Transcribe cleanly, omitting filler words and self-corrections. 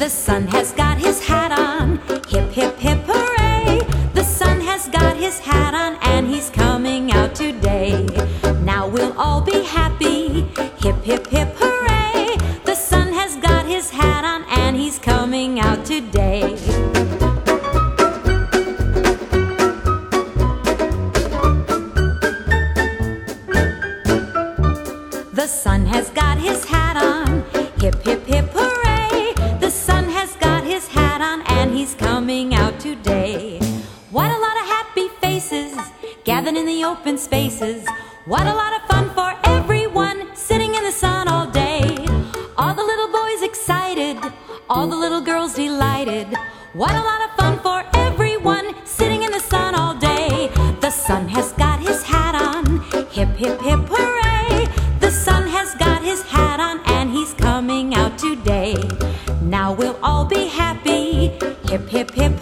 sun has got his hat on, hip, hip, hip, hooray! The sun has got his hat on and he's coming out today. Now we'll all be happy, hip, hip, hip, hooray! The sun has got his hat on and he's coming out today. The sun has got his hat on, hip, hip, hip, hooray! The sun has got his hat on and he's coming out today. What a lot of happy faces gathered in the open spaces. What a lot of fun for everyone sitting in the sun all day. All the little boys excited, all the little girls delighted. What a lot of fun for everyone sitting in the sun all day. The sun has got his hat on, hip, hip, hip, hooray! The sun has got his hat on and he's coming out today. Now we'll all be happy, hip, hip, hip,